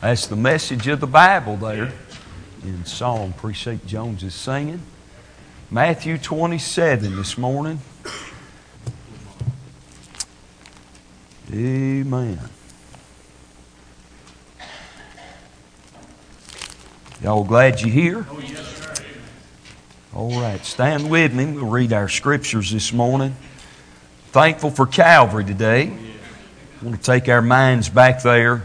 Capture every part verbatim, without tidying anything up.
That's the message of the Bible there in Psalm. Appreciate Jones is singing. Matthew twenty-seven this morning. Amen. Y'all glad you're here? Oh, yes, sir. All right, stand with me. We'll read our scriptures this morning. Thankful for Calvary today. I want to take our minds back there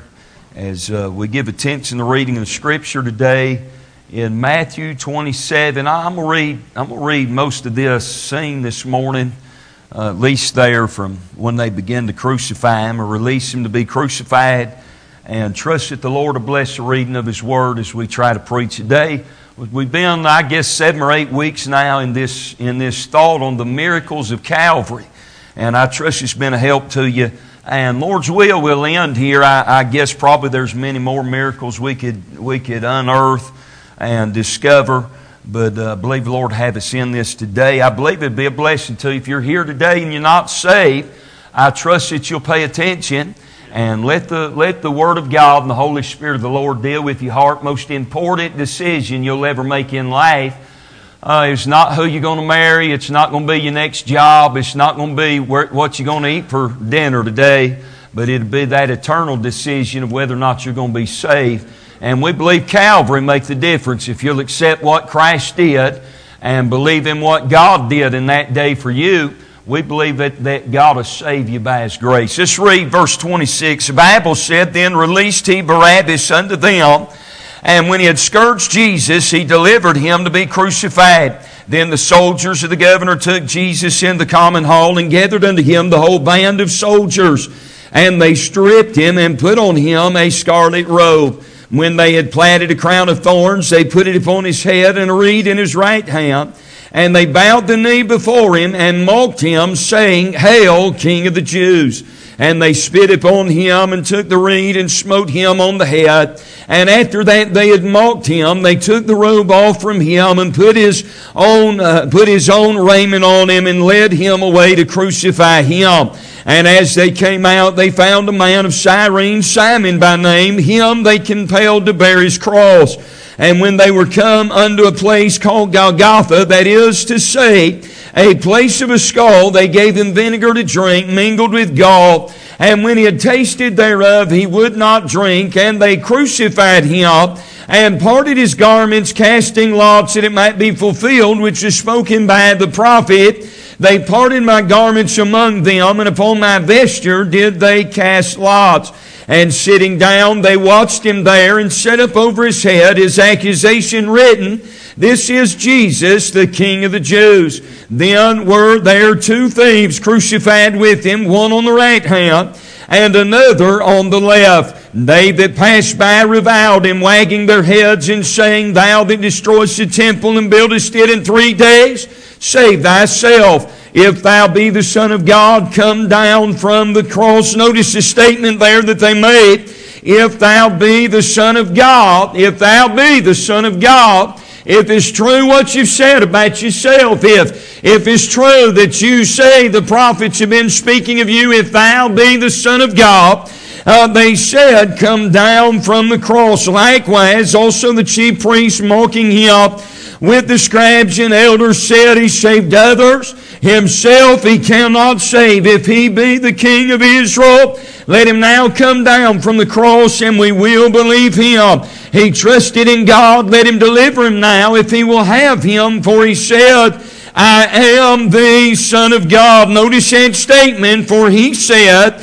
as uh, we give attention to the reading of the Scripture today in Matthew twenty-seven. I'm going to read, I'm going to read most of this scene this morning, uh, at least there from when they begin to crucify Him or release Him to be crucified, and trust that the Lord will bless the reading of His Word as we try to preach today. We've been, I guess, seven or eight weeks now in this, in this thought on the miracles of Calvary, and I trust it's been a help to you. And Lord's will, we'll end here. I, I guess probably there's many more miracles we could we could unearth and discover. But uh, I believe the Lord have us in this today. I believe it'd be a blessing to you. If you're here today and you're not saved, I trust that you'll pay attention and let the let the Word of God and the Holy Spirit of the Lord deal with your heart. Most important decision you'll ever make in life. Uh, it's not who you're going to marry. It's not going to be your next job. It's not going to be where, what you're going to eat for dinner today. But it'll be that eternal decision of whether or not you're going to be saved. And we believe Calvary makes the difference. If you'll accept what Christ did and believe in what God did in that day for you, we believe that, that God will save you by His grace. Let's read verse twenty-six. The Bible said, "Then released He Barabbas unto them. And when He had scourged Jesus, He delivered Him to be crucified. Then the soldiers of the governor took Jesus in the common hall and gathered unto Him the whole band of soldiers. And they stripped Him and put on Him a scarlet robe. When they had platted a crown of thorns, they put it upon His head and a reed in His right hand. And they bowed the knee before Him and mocked Him, saying, Hail, King of the Jews! And they spit upon Him and took the reed and smote Him on the head. And after that they had mocked Him, they took the robe off from Him and put His own uh, put His own raiment on Him and led Him away to crucify Him. And as they came out, they found a man of Cyrene, Simon by name. Him they compelled to bear His cross. And when they were come unto a place called Golgotha, that is to say, a place of a skull, they gave Him vinegar to drink, mingled with gall. And when He had tasted thereof, He would not drink. And they crucified Him, and parted His garments, casting lots, that it might be fulfilled, which is spoken by the prophet. They parted my garments among them, and upon my vesture did they cast lots. And sitting down, they watched Him there, and set up over His head His accusation written, This is Jesus, the King of the Jews. Then were there two thieves crucified with Him, one on the right hand, and another on the left. They that passed by reviled Him, wagging their heads, and saying, Thou that destroyest the temple and buildest it in three days, save thyself. If thou be the Son of God, come down from the cross. Notice the statement there that they made. If thou be the Son of God, if thou be the Son of God, if it's true what you've said about yourself, if, if it's true that you say the prophets have been speaking of you, if thou be the Son of God, Uh, they said, Come down from the cross. Likewise, also the chief priests mocking Him with the scribes and elders said, He saved others. Himself He cannot save. If He be the King of Israel, let Him now come down from the cross, and we will believe Him. He trusted in God. Let Him deliver him now, if He will have him. For He said, I am the Son of God. Notice that statement, for He said,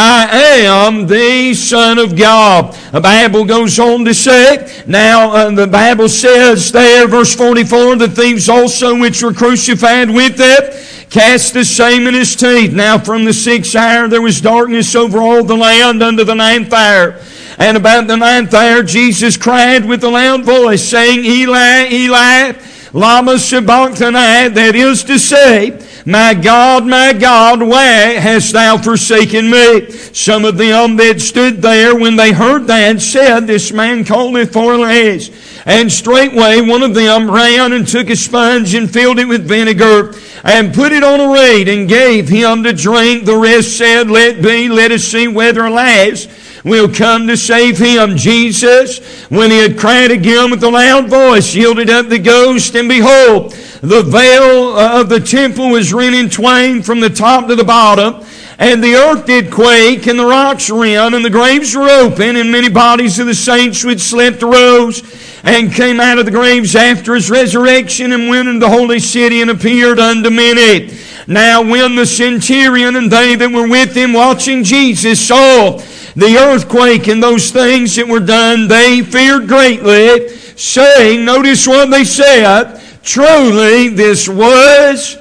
I am the Son of God. The Bible goes on to say, now uh, the Bible says there, verse forty-four, the thieves also which were crucified with it cast the same in his teeth. Now from the sixth hour there was darkness over all the land unto the ninth hour. And about the ninth hour Jesus cried with a loud voice, saying, Eli, Eli, lama sabachthani, that is to say, My God, my God, why hast thou forsaken me? Some of them that stood there when they heard that said, This man calleth for Elias. And straightway one of them ran and took a sponge and filled it with vinegar and put it on a reed and gave him to drink. The rest said, Let be, let us see whether Elias will come to save him. Jesus, when he had cried again with a loud voice, yielded up the ghost, and behold, the veil of the temple was rent in twain from the top to the bottom, and the earth did quake, and the rocks rent, and the graves were open, and many bodies of the saints which slept arose, and came out of the graves after his resurrection, and went into the holy city, and appeared unto many. Now when the centurion and they that were with him watching Jesus saw the earthquake and those things that were done, they feared greatly, saying, notice what they said, truly this was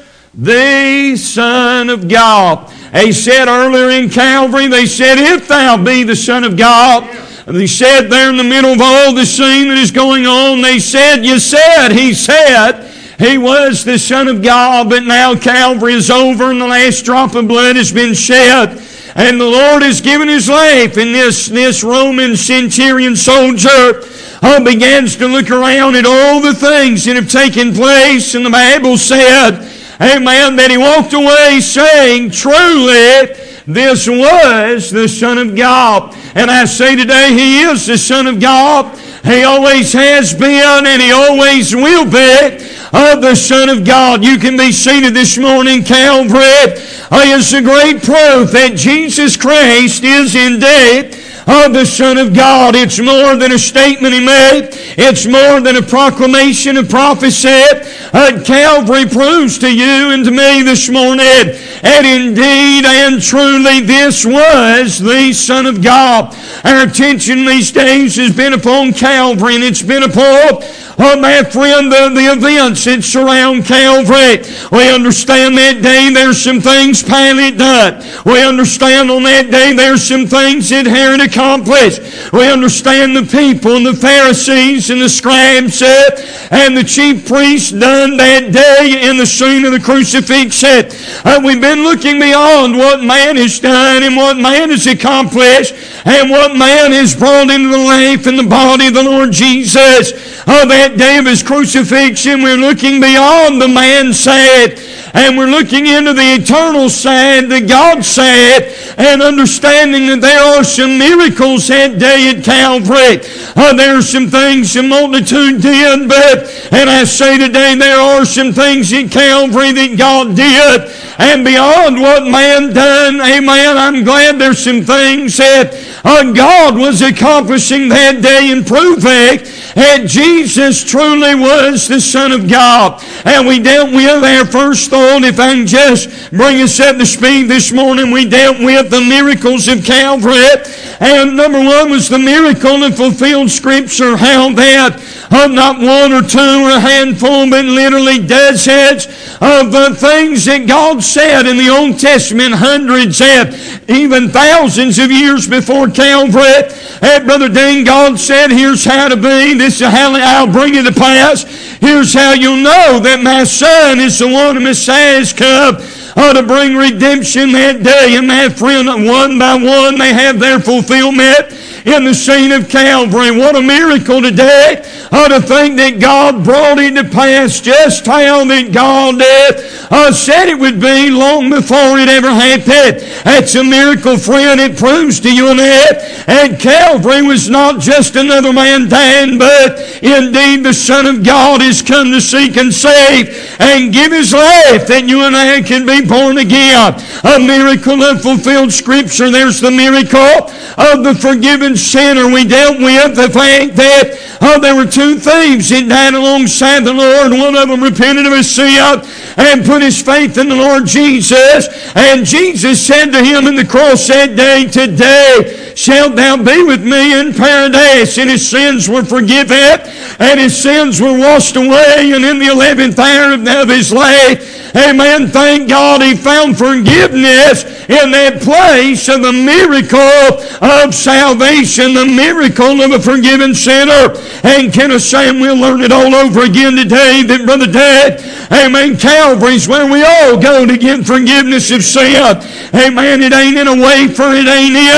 the Son of God. They said earlier in Calvary, they said, if thou be the Son of God. They said there in the middle of all the scene that is going on, they said, you said, he said, he was the Son of God, but now Calvary is over and the last drop of blood has been shed. And the Lord has given his life. And this, this Roman centurion soldier uh, begins to look around at all the things that have taken place. And the Bible said, amen, that he walked away saying, truly, this was the Son of God. And I say today, he is the Son of God. He always has been and he always will be of the Son of God. You can be seated this morning. Calvary is a great proof that Jesus Christ is indeed of the Son of God. It's more than a statement he made. It's more than a proclamation of prophecy. Uh, Calvary proves to you and to me this morning, and indeed and truly this was the Son of God. Our attention these days has been upon Calvary, and it's been upon, oh my friend, the, the events that surround Calvary. We understand that day there's some things Pilate done. We understand on that day there's some things that Herod accomplished. We understand the people and the Pharisees and the scribes uh, and the chief priests done that day in the scene of the crucifixion. Uh, we've been looking beyond what man has done and what man has accomplished and what man has brought into the life and the body of the Lord Jesus. Uh, that day of his crucifixion, we're looking beyond the man side, and we're looking into the eternal side, the God side, and understanding that there are some miracles that day at Calvary. Uh, there are some things the multitude did, but, and I say today, there are some things at Calvary that God did, and beyond what man done, amen, I'm glad there's some things that uh, God was accomplishing that day and proving that Jesus truly was the Son of God. And we dealt with our first thought, if I can just bring us up to speed this morning, we dealt with the miracles of Calvary. And number one was the miracle of fulfilled Scripture, how that uh, not one or two or a handful, but literally dozens of uh, things that God said in the Old Testament, hundreds and even thousands of years before Calvary. And Brother Dean, God said, here's how to be, this is how I'll bring it to pass. Here's how you'll know that my Son is the one, the Messiah has come uh, to bring redemption that day. And my friend, one by one, they have their fulfillment in the scene of Calvary. What a miracle today uh, to think that God brought it to pass just how that God did, uh, said it would be long before it ever happened. That's a miracle, friend. It proves to you and that. And Calvary was not just another man dying, but indeed the Son of God is come to seek and save and give his life that you and I can be born again. A miracle of fulfilled Scripture. There's the miracle of the forgiven sinner. We dealt with the fact that oh, there were two thieves that died alongside the Lord. One of them repented of his sin and put his faith in the Lord Jesus. And Jesus said to him in the cross that day, today shalt thou be with me in paradise. And his sins were forgiven, and his sins were washed away. And in the eleventh hour of his life, amen, thank God he found forgiveness in that place of the miracle of salvation, the miracle of a forgiven sinner. And can I say, and we'll learn it all over again today, that Brother Dad, amen, Calvary's where we all go to get forgiveness of sin. Amen, it ain't in a wafer, it ain't in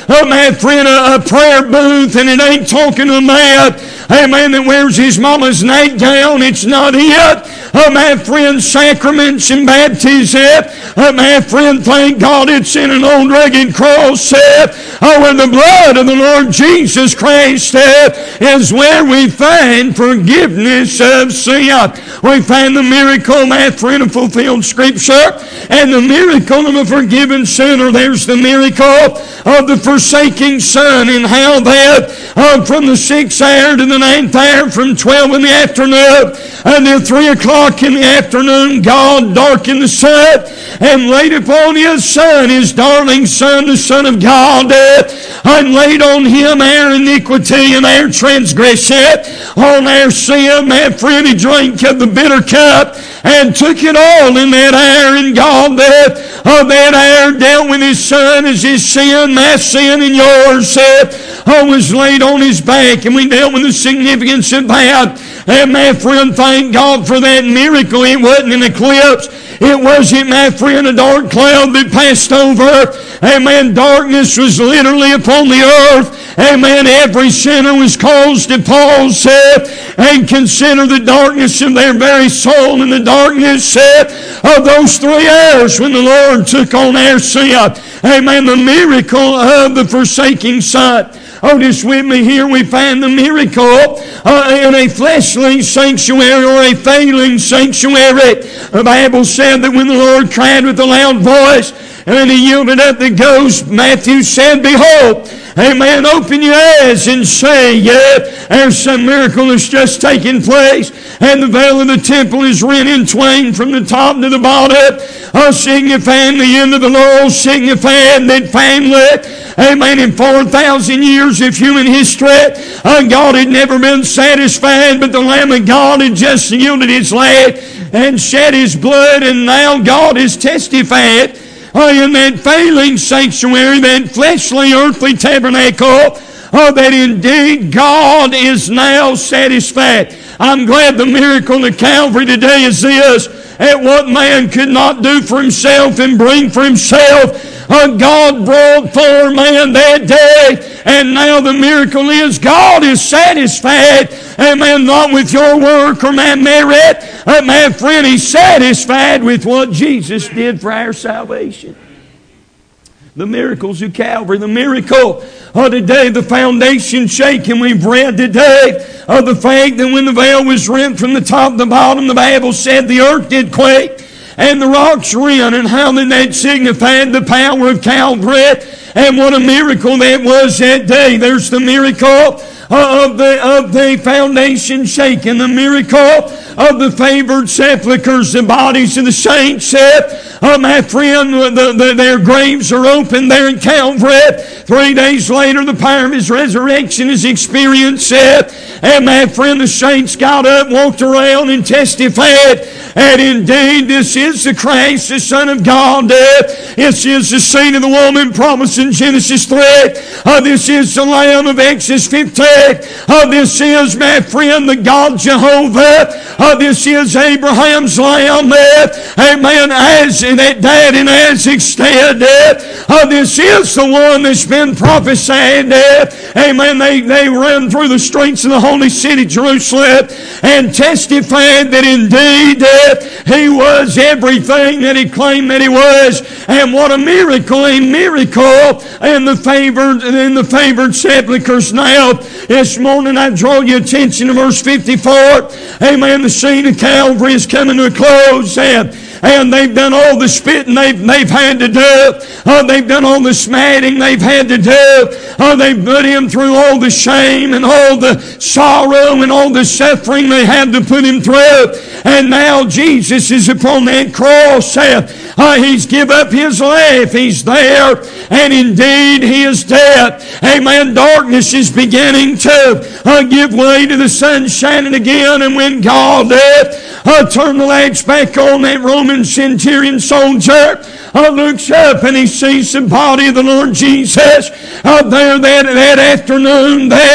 uh, my friend, a, a prayer booth, and it ain't talking to a man, amen, that wears his mama's nightgown. It's not it. Uh, my friend, sacraments and baptism. Uh, my friend, thank God it's in an old rugged cross. Uh, where the blood of the Lord Jesus Christ uh, is where we find forgiveness of sin. We find the miracle, my friend, of fulfilled Scripture, and the miracle of a forgiven sinner. There's the miracle of the forsaking son, and how that uh, from the sixth hour to the ninth hour, from twelve in the afternoon until three o'clock in the afternoon, God darkened the sun and laid upon His Son, His darling Son, the Son of God, uh, and laid on Him our iniquity and our transgression, on our sin. My friend, He drank of the bitter cup and took it all in that hour, and God that, uh, that hour dealt with His Son as His sin, my sin and yours, uh, was laid on His back, and we dealt with the significance of that. And my friend, thank God for that miracle. It wasn't an eclipse. It wasn't, my friend, a dark cloud that passed over. Amen. Darkness was literally upon the earth. Amen. Every sinner was caused to pause uh, and consider the darkness of their very soul, and the darkness uh, of those three hours when the Lord took on our sin. Amen. The miracle of the forsaking Son. Oh, just with me here, we find the miracle uh, in a fleshly sanctuary or a failing sanctuary. The Bible said that when the Lord cried with a loud voice and He yielded up the ghost, Matthew said, "Behold, amen, open your eyes and see, yeah, there's some miracle that's just taken place, and the veil of the temple is rent in twain from the top to the bottom, uh, signifying the end of the law, signifying that finally, amen, in four thousand years of human history, uh, God had never been satisfied, but the Lamb of God had just yielded His life and shed His blood, and now God has testified uh, in that failing sanctuary, that fleshly earthly tabernacle, uh, that indeed God is now satisfied. I'm glad the miracle of Calvary today is this: at what man could not do for himself and bring for himself, uh, God brought for man that day. And now the miracle is God is satisfied. Amen. Not with your work or my merit. Uh, my friend, He's satisfied with what Jesus did for our salvation. The miracles of Calvary, the miracle of today, the foundation shaking. We've read today of the fact that when the veil was rent from the top to the bottom, the Bible said the earth did quake and the rocks rent, and how that that signified the power of Calvary, and what a miracle that was that day. There's the miracle of the, of the foundation shaken, the miracle of the favored sepulchres, the bodies of the saints. Uh, my friend, the, the, their graves are open there in Calvary. Three days later, the power of His resurrection is experienced. And my friend, the saints got up, walked around, and testified. And indeed, this is the Christ, the Son of God. This is the seed of the woman promised in Genesis three. Uh, this is the Lamb of Exodus fifteen. Uh, this is, my friend, the God Jehovah. Uh, this is Abraham's Lamb. Amen. As that died in Isaac's stead. Uh, this is the one that's been prophesied. Amen. They, they ran through the streets of the holy city, Jerusalem, and testified that indeed He was everything that He claimed that He was. And what a miracle, a miracle in the favored, in the favored sepulchres. Now, this morning I draw your attention to verse fifty-four. Amen. The scene of Calvary is coming to a close. And And they've done all the spitting they've, they've had to do. Uh, they've done all the smiting they've had to do. Uh, they've put Him through all the shame and all the sorrow and all the suffering they had to put Him through. And now Jesus is upon that cross. Uh, uh, he's give up His life. He's there. And indeed He is dead. Amen. Darkness is beginning to uh, give way to the sun shining again. And when God uh, uh, turned the lights back on, that Roman centurion soldier uh, looks up and he sees the body of the Lord Jesus uh, there that, that afternoon there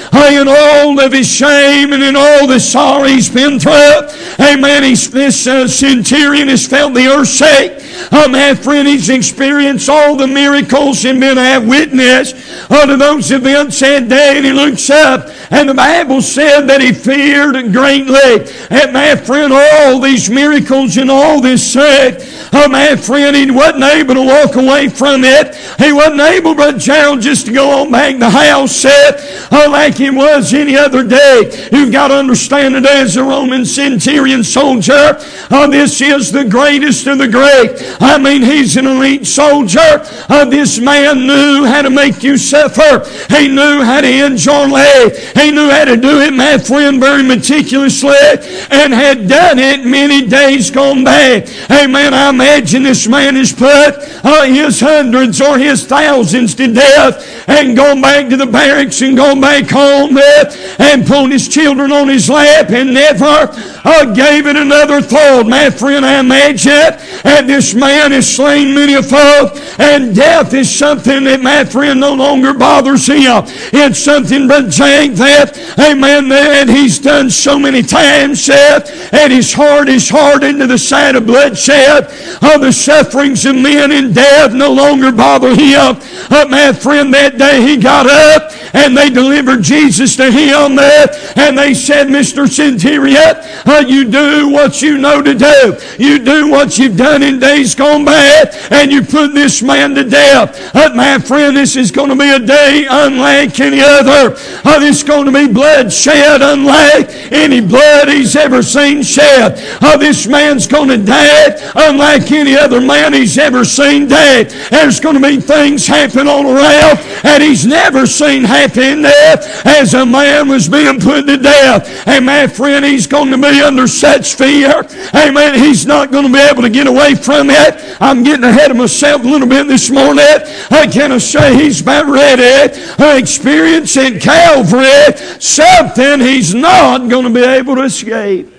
in all of his shame and in all the sorrow he's been through. Amen. He's, this uh, centurion has felt the earth shake. Oh, my friend, he's experienced all the miracles and been a witness unto those events that day. And he looks up, and the Bible said that he feared greatly. And my friend, all these miracles and all this sick, oh, my friend, he wasn't able to walk away from it. He wasn't able, Brother Gerald, just to go on back to the house, oh, like he was any other day. You've got to understand today, as a Roman centurion soldier, oh, this is the greatest of the great. I mean, he's an elite soldier. Uh, this man knew how to make you suffer. He knew how to end your life. He knew how to do it, my friend, very meticulously, and had done it many days gone by. Amen. I imagine this man has put uh, his hundreds or his thousands to death and gone back to the barracks and gone back home there and pulled his children on his lap and never uh, gave it another thought. My friend, I imagine, and this man has slain many a foe, and death is something that, my friend, no longer bothers him. It's something, but Jake, that, amen, that he's done so many times, that, and his heart is hardened to the sight of bloodshed. Of the sufferings of men in death no longer bother him. But my friend, that day he got up, and they delivered Jesus to him there, and they said, Mister Centurion, uh, you do what you know to do. You do what you've done in days gone by, and you put this man to death. Uh, my friend, this is going to be a day unlike any other. Uh, this is going to be bloodshed unlike any blood he's ever seen shed. Uh, this man's going to die unlike any other man he's ever seen die. There's going to be things happen all around, and he's never seen happen there as a man was being put to death. And my friend, he's going to be under such fear. Amen. He's not going to be able to get away from it. I'm getting ahead of myself a little bit this morning. I cannot say he's about ready to experience in Calvary something he's not going to be able to escape.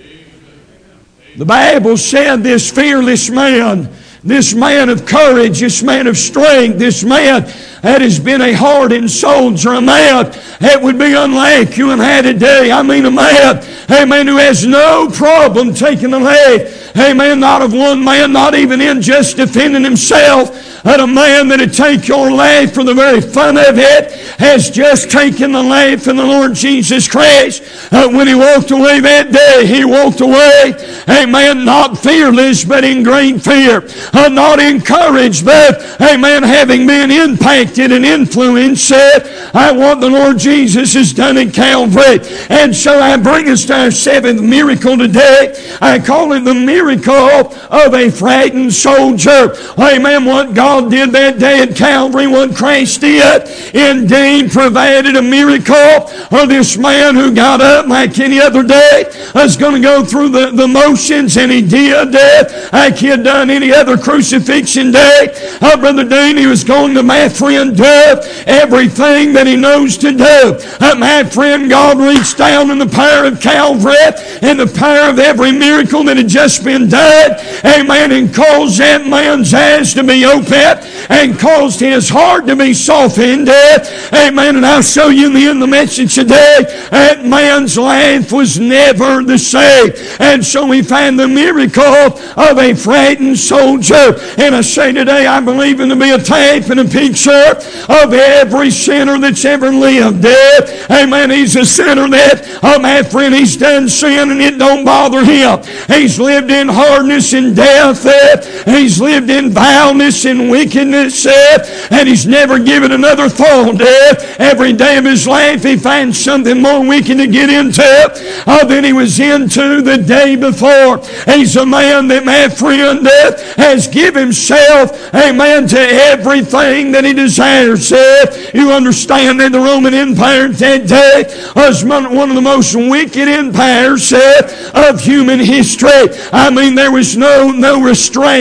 The Bible said this fearless man, this man of courage, this man of strength, this man that has been a hardened soldier, a man that would be unlike you and I today. I mean a man, amen, who has no problem taking the life, amen, not of one man, not even in just defending himself, but a man that would take your life for the very fun of it, has just taken the life of the Lord Jesus Christ. Uh, when he walked away that day, he walked away, amen, not fearless, but in great fear. Uh, not encouraged, but, amen, having been impacted and influenced, said, I want the Lord Jesus has done at Calvary. And so I bring us to our seventh miracle today. I call it the miracle of a frightened soldier. Amen. What God did that day at Calvary, what Christ did, indeed provided a miracle. Of this man who got up like any other day was going to go through the, the motions, and he did that like he had done any other crucifixion day. Oh, Brother Dean, he was going to, my friend, do everything that he knows to do. Uh, my friend, God reached down in the power of Calvary and the power of every miracle that had just been done, amen, and caused that man's eyes to be opened and caused his heart to be softened, amen. And I'll show you in the end of the message today, that man's life was never the same. And so we find the miracle of a frightened soldier. And I say today, I believe him to be a type and a picture of every sinner that's ever lived. Amen. He's a sinner that, oh my friend, he's done sin and it don't bother him. He's lived in hardness and death. He's lived in vileness and wickedness. And he's never given another thought. Every day of his life he finds something more wicked to get into than he was into the day before. He's a man that, my friend, has given himself, amen, to everything that he desires. You understand that the Roman Empire at that day was one of the most wicked empires of human history. I mean, there was no, no restraint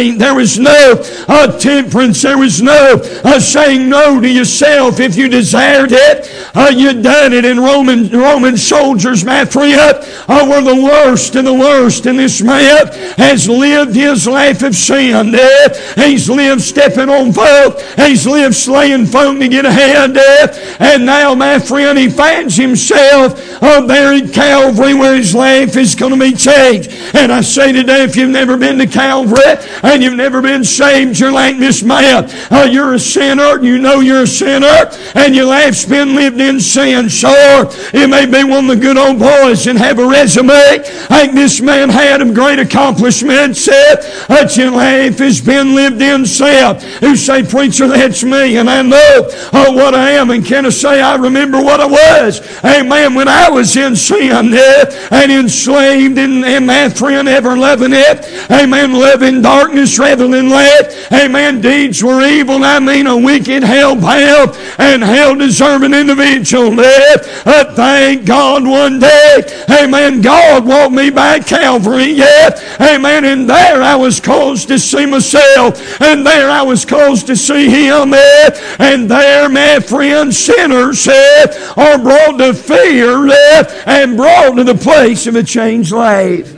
restraint. There was no uh, temperance. There was no uh, saying no to yourself. If you desired it, uh, you'd done it. And Roman, Roman soldiers, my friend, uh, were the worst and the worst. And this man has lived his life of sin. Uh, he's lived stepping on folk. He's lived slaying folk to get ahead. Uh, and now, my friend, he finds himself uh, there at Calvary where his life is going to be changed. And I say today, if you've never been to Calvary and you've never been saved, you're like this man. Uh, you're a sinner. You know you're a sinner. And your life's been lived in sin. Sure, you may be one of the good old boys and have a resume like this man had of great accomplishments. But your life has been lived in sin. You say, preacher, that's me. And I know uh, what I am. And can I say, I remember what I was. Amen. When I was in sin uh, and enslaved and, and my friend ever loving it. Amen. Loving darkness rather than light. Amen. Deeds were evil. I mean a wicked, hell-bound and hell-deserving individual. Uh, thank God one day. Amen. God walked me by Calvary. Yeah. Amen. And there I was caused to see myself. And there I was caused to see Him. Uh, and there, my friends, sinners uh, are brought to fear uh, and brought to the place of a changed life.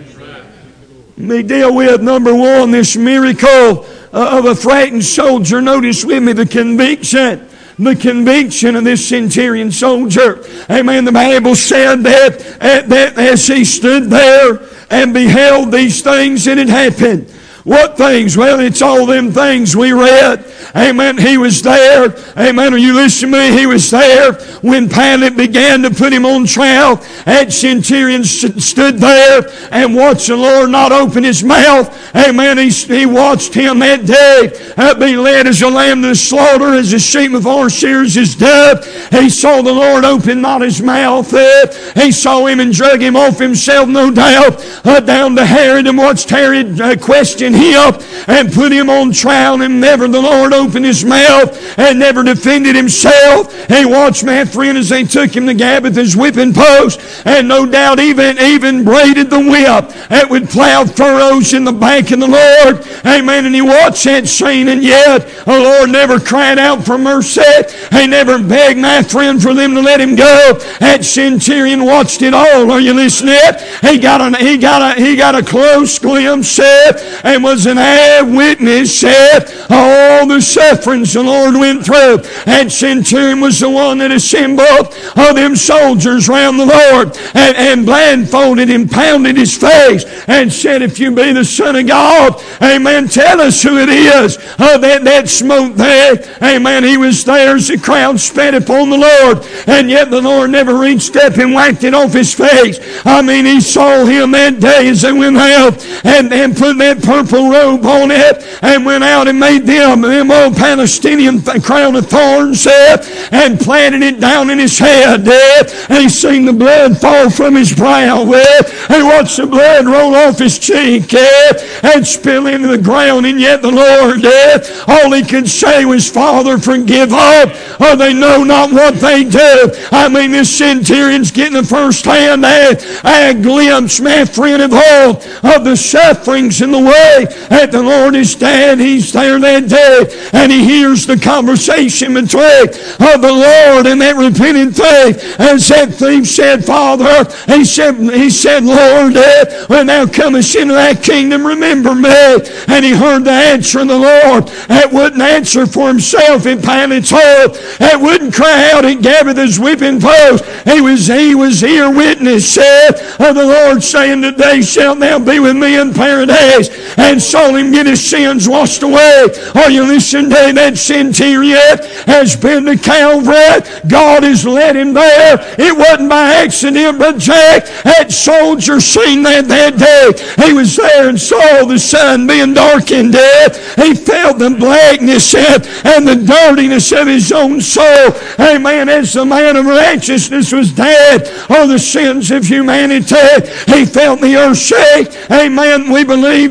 We deal with, number one, this miracle of a frightened soldier. Notice with me the conviction. The conviction of this centurion soldier. Amen. The Bible said that, that as he stood there and beheld these things that had happened. What things? Well, it's all them things we read. Amen. He was there. Amen. Are you listening to me? He was there when Pilate began to put him on trial. That centurion stood there and watched the Lord not open his mouth. Amen. He, he watched him that day uh, be led as a lamb to the slaughter, as a sheep before shears his dove. He saw the Lord open not his mouth. Uh, he saw him and drug him off himself, no doubt, uh, down to Herod, and watched Herod uh, question him and put him on trial, and never the Lord opened his mouth and never defended himself. He watched, my friend, as they took him to Gabbatha's whipping post, and no doubt even, even braided the whip that would plow furrows in the back of the Lord. Amen. And he watched that scene, and yet the Lord never cried out for mercy. He never begged, my friend, for them to let him go. That centurion watched it all. Are you listening? He got a, he got a, he got a close glimpse and was an eyewitness of all the sufferings the Lord went through. That centurion was the one that assembled all them soldiers round the Lord and, and blindfolded him, pounded his face, and said, if you be the Son of God, amen, tell us who it is uh, that, that smote there. Amen. He was there as the crowd spat upon the Lord, and yet the Lord never reached up and wiped it off his face. I mean, he saw him that day as they went out and, and put that purple robe on it and went out and made them, them old Palestinian crown of thorns uh, and planted it down in his head. Uh, and he seen the blood fall from his brow. Uh, and watched the blood roll off his cheek uh, and spill into the ground. And yet the Lord, uh, all he could say was, Father, forgive them, or they know not what they do. I mean, this centurion's getting a first-hand uh, a glimpse, my friend, of all of the sufferings in the way that the Lord is dead. He's there that day, and he hears the conversation between of the Lord and that repentant thief. As that thief said, Father, he said, he said, Lord, uh, when thou comest into thy kingdom, remember me. And he heard the answer of the Lord. That wouldn't answer for himself in Pilate's heart. That wouldn't cry out and Gabbatha's whipping post. He was, he was here witness uh, of the Lord saying, today shalt thou be with me in paradise. And saw him get his sins washed away. Are you listening to that centurion has been to Calvary? God has led him there. It wasn't by accident, but Jack, that soldier seen that that day. He was there and saw the sun being darkened. He felt the blackness and the dirtiness of his own soul. Amen. As the man of righteousness was dead on the sins of humanity, he felt the earth shake. Amen. We believe that there's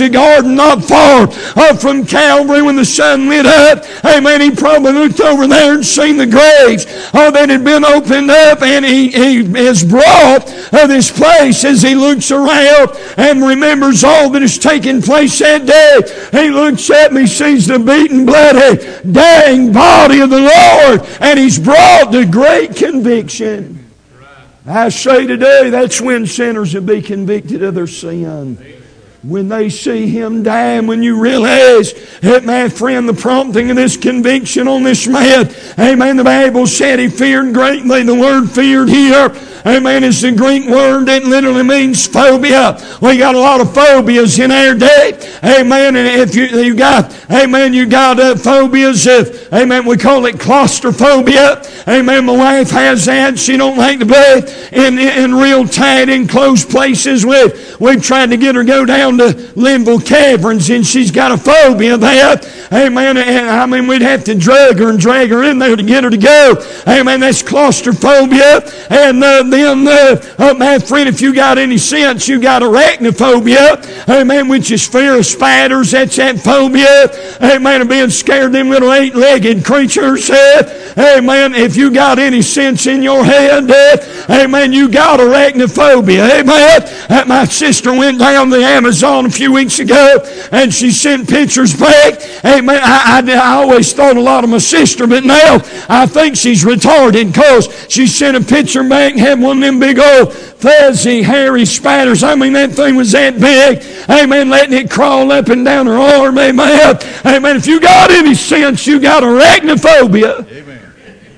a garden not far up from Calvary when the sun lit up. Amen. He probably looked over there and seen the graves oh, that had been opened up, and he, he is brought of this place as he looks around and remembers all that has taken place that day. He looks up and he sees the beaten, bloody, dying body of the Lord, and he's brought to great conviction. I say today, that's when sinners will be convicted of their sin. When they see Him dying, when you realize that, my friend, the prompting of this conviction on this man, amen, the Bible said he feared greatly. The word feared here, amen, is the Greek word that literally means phobia. We got a lot of phobias in our day, amen, and if you, you got, amen, you got uh, phobias of, amen, we call it claustrophobia, amen, my wife has that. She don't like to be in, in real tight, enclosed places. We've, we've tried to get her to go down to Linville Caverns, and she's got a phobia of that. Amen. And I mean, we'd have to drug her and drag her in there to get her to go. Amen. That's claustrophobia. And uh, then, uh, uh, my friend, if you got any sense, you got arachnophobia. Amen. Which is fear of spiders. That's that phobia. Amen. Of being scared of them little eight-legged creatures. Uh, amen. If you got any sense in your head, uh, amen, you got arachnophobia. Amen. Uh, my sister went down the Amazon a few weeks ago, and she sent pictures back. Amen. I, I, I always thought a lot of my sister, but now I think she's retarded because she sent a picture back and had one of them big old fuzzy, hairy spiders. I mean, that thing was that big. Amen. Letting it crawl up and down her arm. Amen. Amen. If you got any sense, you got arachnophobia. Amen.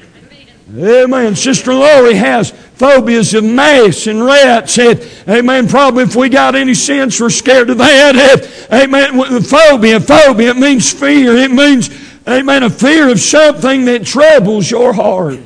Amen. Sister Lori has phobias of mice and rats. And, amen. Probably if we got any sense, we're scared of that. Amen. Phobia, phobia, it means fear. It means, amen, a fear of something that troubles your heart.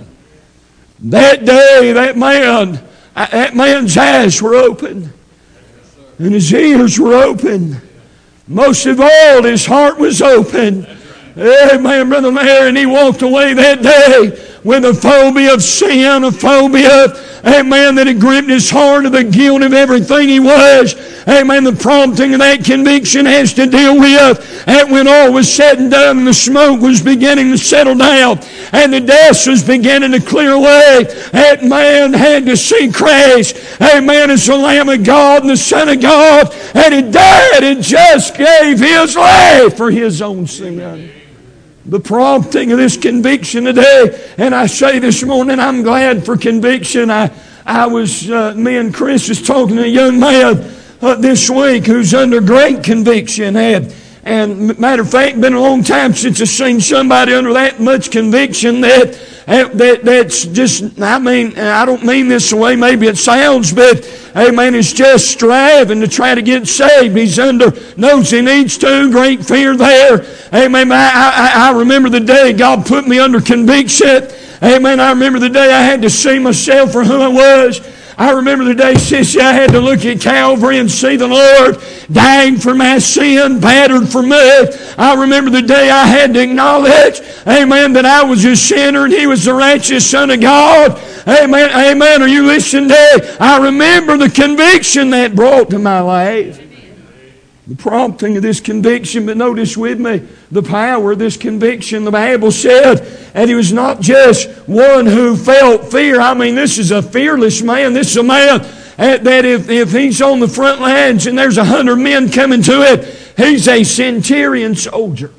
That day, that man, that man's eyes were open, and his ears were open. Most of all, his heart was open. Amen, Brother Larry, and he walked away that day with a phobia of sin, a phobia, amen, that had gripped his heart of the guilt of everything he was. Amen, the prompting of that conviction has to deal with. And when all was said and done, the smoke was beginning to settle down, and the dust was beginning to clear away, that man had to see Christ, amen, as the Lamb of God and the Son of God, and he died and just gave his life for his own sin. The prompting of this conviction today, and I say this morning, I'm glad for conviction. I, I was, uh, me and Chris was talking to a young man uh, this week who's under great conviction. And, and matter of fact, been a long time since I've seen somebody under that much conviction that that that's just, I mean, I don't mean this the way maybe it sounds, but amen, it's just striving to try to get saved. He's under, knows he needs to, great fear there. Amen. I, I, I remember the day God put me under conviction. Amen. I remember the day I had to see myself for who I was. I remember the day, sissy, I had to look at Calvary and see the Lord dying for my sin, battered for me. I remember the day I had to acknowledge, amen, that I was a sinner and He was the righteous Son of God. Amen, amen. Are you listening today? I remember the conviction that brought to my life. The prompting of this conviction, but notice with me the power of this conviction. The Bible said, and he was not just one who felt fear. I mean, this is a fearless man. This is a man that if, if he's on the front lines and there's a hundred men coming to it, he's a centurion soldier.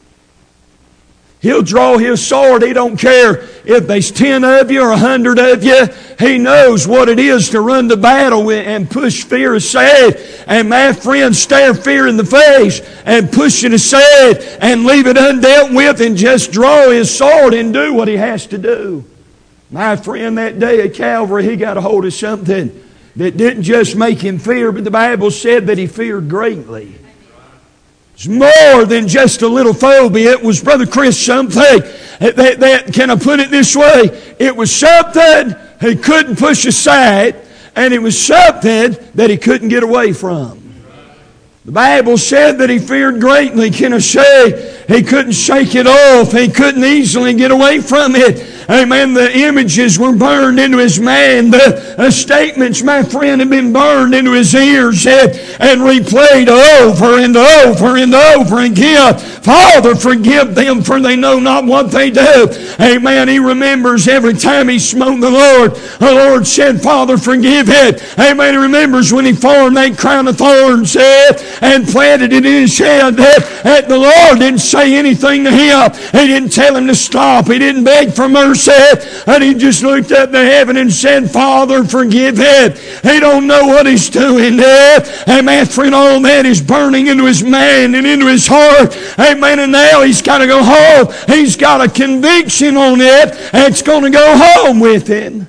He'll draw his sword. He don't care if there's ten of you or a hundred of you. He knows what it is to run to battle and push fear aside. And my friend, stare fear in the face and push it aside and leave it undealt with and just draw his sword and do what he has to do. My friend, that day at Calvary, he got a hold of something that didn't just make him fear, but the Bible said that he feared greatly. It's more than just a little phobia. It was, Brother Chris, something that, that, that, can I put it this way? It was something he couldn't push aside, and it was something that he couldn't get away from. The Bible said that he feared greatly. Can I say he couldn't shake it off? He couldn't easily get away from it. Amen. The images were burned into his mind. The uh, statements, my friend, had been burned into his ears and, and replayed over and over and over again. Father, forgive them, for they know not what they do. Amen. He remembers every time he smote the Lord. The Lord said, Father, forgive it. Amen. He remembers when he formed that crown of thorns uh, and planted it in his head. Uh, and the Lord didn't say anything to him. He didn't tell him to stop. He didn't beg for mercy. And he just looked up to heaven and said, Father, forgive it. He don't know what he's doing there. Amen. Friend, all that is burning into his mind and into his heart. Amen. And now he's got to go home. He's got a conviction on it, and it's going to go home with him.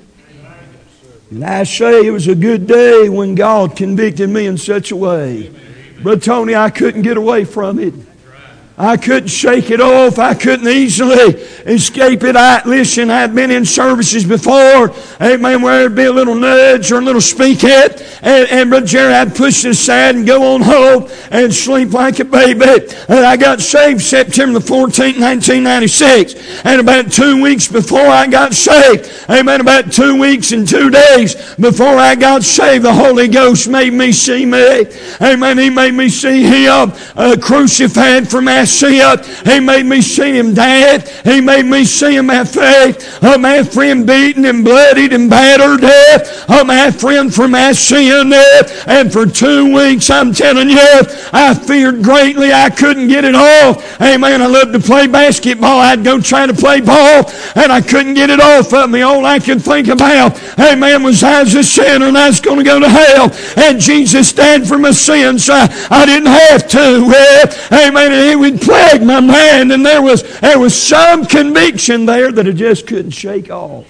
And I say it was a good day when God convicted me in such a way. Brother Tony, I couldn't get away from it. I couldn't shake it off. I couldn't easily escape it. I, listen, I'd been in services before, amen, where there'd be a little nudge or a little speak it, and, and Brother Jerry, I'd push it aside and go on home and sleep like a baby. And I got saved September the fourteenth, nineteen ninety-six. And about two weeks before I got saved, amen, about two weeks and two days before I got saved, the Holy Ghost made me see me. Amen. He made me see Him uh, crucified for my sin. He made me see Him dead. He made me see Him have faith. Oh, my friend, beaten and bloodied and battered. Oh, my friend, for my sin. And for two weeks, I'm telling you, I feared greatly. I couldn't get it off. Amen. I loved to play basketball. I'd go try to play ball, and I couldn't get it off of me. All I could think about, amen, was I was a sinner and I was going to go to hell. And Jesus died for my sins. I, I didn't have to. Amen. And it would plague my mind, and there was there was some conviction there that I just couldn't shake off.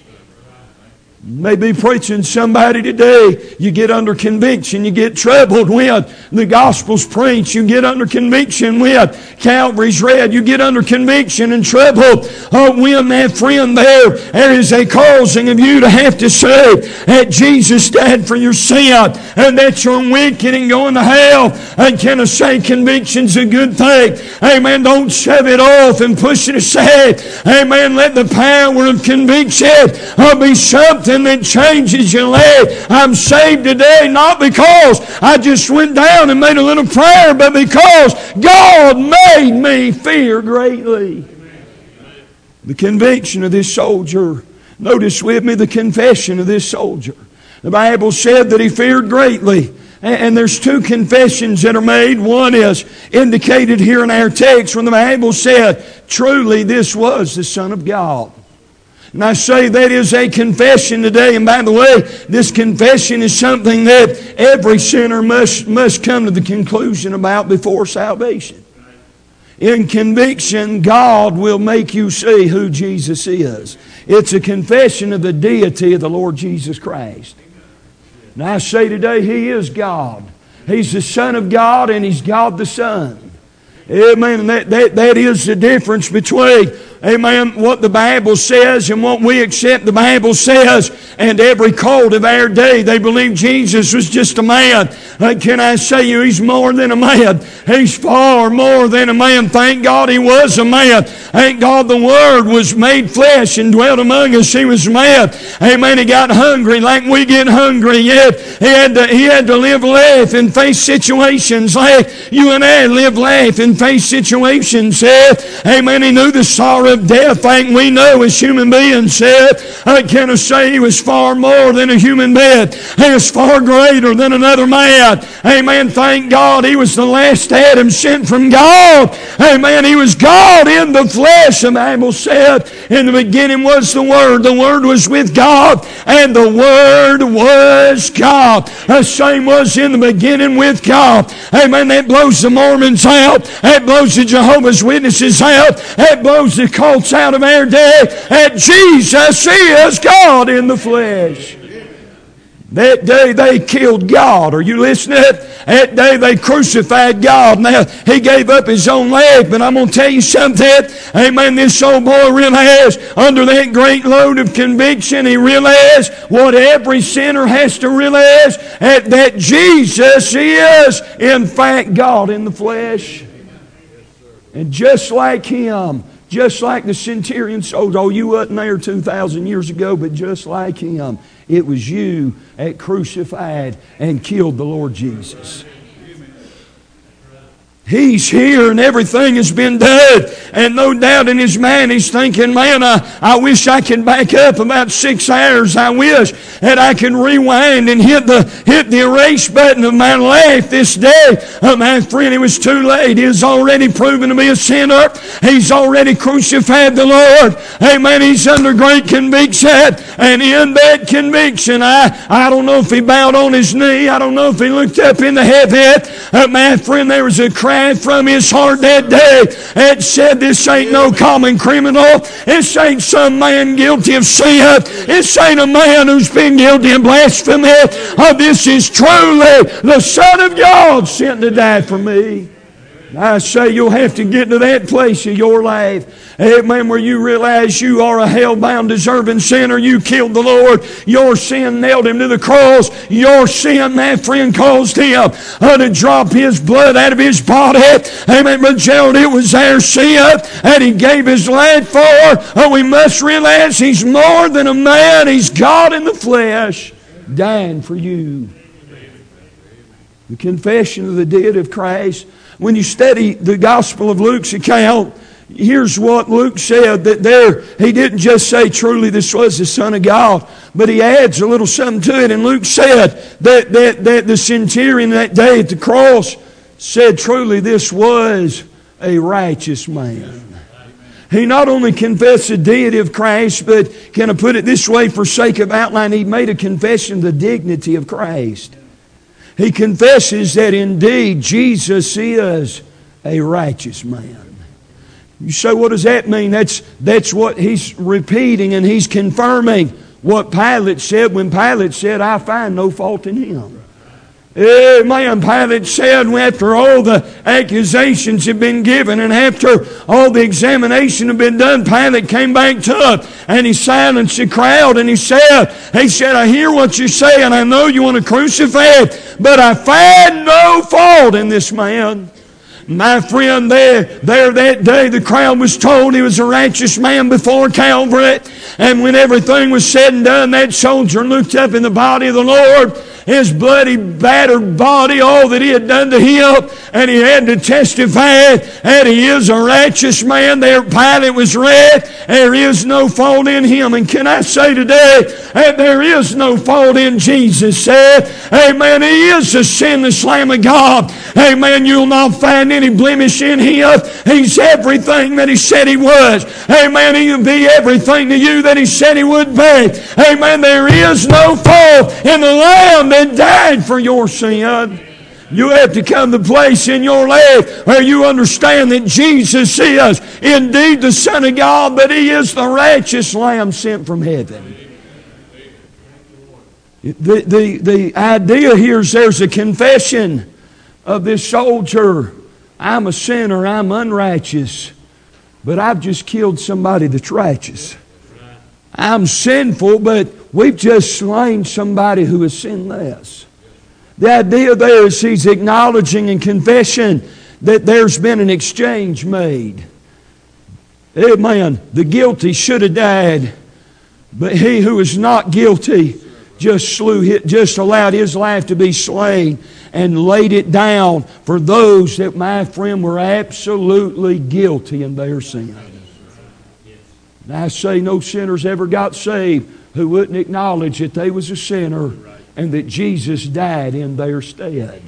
Maybe preaching somebody today, you get under conviction, you get troubled when the gospel's preached, you get under conviction when Calvary's read, you get under conviction and troubled. Oh, when that friend there, there is a causing of you to have to say that Jesus died for your sin and that you're wicked and going to hell. And can I say conviction's a good thing? Amen. Don't shove it off and push it aside. Amen. Let the power of conviction be something that changes your life. I'm saved today not because I just went down and made a little prayer, but because God made me fear greatly. The conviction of this soldier. Notice with me the confession of this soldier. The Bible said that he feared greatly. And there's two confessions that are made. One is indicated here in our text when the Bible said, truly this was the Son of God. And I say that is a confession today. And by the way, this confession is something that every sinner must, must come to the conclusion about before salvation. In conviction, God will make you see who Jesus is. It's a confession of the deity of the Lord Jesus Christ. And I say today, He is God. He's the Son of God, and He's God the Son. Amen. That, that, that is the difference between, amen, what the Bible says and what we accept the Bible says. And every cult of our day, they believe Jesus was just a man. Uh, can I say you, He's more than a man. He's far more than a man. Thank God He was a man. Thank God the Word was made flesh and dwelt among us. He was a man. Amen. He got hungry like we get hungry. Yet he had to, he had to live life and face situations like you and I live life and face situations. Amen. He knew the sorrow of death like we know as human beings. I cannot say He was far more than a human being. He was far greater than another man. Amen. Thank God He was the last Adam sent from God. Amen. He was God in the flesh. The Bible said in the beginning was the Word. The Word was with God, and the Word was God. The same was in the beginning with God. Amen. That blows the Mormons out. That blows the Jehovah's Witnesses out. That blows the cults out of our day. That Jesus is God in the flesh. That day they killed God. Are you listening? That day they crucified God. Now, He gave up His own leg, but I'm going to tell you something. Amen. This old boy realized under that great load of conviction, he realized what every sinner has to realize, that Jesus is, in fact, God in the flesh. And just like Him, Just like the centurion soldier. Oh, you wasn't there two thousand years ago, but just like him, it was you that crucified and killed the Lord Jesus. He's here and everything has been done. And no doubt in his mind he's thinking, man, I, I wish I could back up about six hours. I wish that I could rewind and hit the hit the erase button of my life this day. Oh, my friend, it was too late. He was already proven to be a sinner. He's already crucified the Lord. Amen. He's under great conviction. And in that conviction, I, I don't know if he bowed on his knee. I don't know if he looked up into heaven. Oh, my friend, there was a cry from his heart that day that said, this ain't no common criminal. This ain't some man guilty of sin. This ain't a man who's been guilty of blasphemy. Oh, this is truly the Son of God sent to die for me. I say you'll have to get to that place of your life, amen, where you realize you are a hell-bound, deserving sinner. You killed the Lord. Your sin nailed him to the cross. Your sin, my friend, caused him uh, to drop his blood out of his body. Amen, but Gerald, it was our sin that he gave his life for. Uh, we must realize he's more than a man. He's God in the flesh, dying for you. The confession of the deity of Christ. When you study the Gospel of Luke's account, here's what Luke said, that there, he didn't just say truly this was the Son of God, but he adds a little something to it. And Luke said that, that, that the centurion that day at the cross said truly this was a righteous man. He not only confessed the deity of Christ, but can I put it this way for sake of outline, he made a confession of the dignity of Christ. He confesses that indeed Jesus is a righteous man. You say, what does that mean? That's, that's what he's repeating, and he's confirming what Pilate said when Pilate said, I find no fault in him. Amen. Pilate said after all the accusations had been given and after all the examination had been done, Pilate came back to it and he silenced the crowd and he said, he said, I hear what you say and I know you want to crucify it, but I find no fault in this man. My friend, there, there that day the crowd was told he was a righteous man before Calvary. And when everything was said and done, that soldier looked up in the body of the Lord, his bloody, battered body, all that he had done to him, and he had to testify that he is a righteous man. There Pilate was read, there is no fault in him. And can I say today that there is no fault in Jesus? Said, amen, he is the sinless Lamb of God. Amen, you'll not find any blemish in him. He's everything that he said he was. Amen, he'll be everything to you that he said he would be. Amen, there is no fault in the Lamb that died for your sin. You have to come to the place in your life where you understand that Jesus is indeed the Son of God, but he is the righteous Lamb sent from heaven. The, the, the idea here is there's a confession of this soldier. I'm a sinner, I'm unrighteous, but I've just killed somebody that's righteous. I'm sinful, but we've just slain somebody who is sinless. The idea there is he's acknowledging and confessing that there's been an exchange made. Amen. The guilty should have died, but he who is not guilty just slew, just allowed his life to be slain and laid it down for those that, my friend, were absolutely guilty in their sin. And I say no sinners ever got saved who wouldn't acknowledge that they was a sinner and that Jesus died in their stead.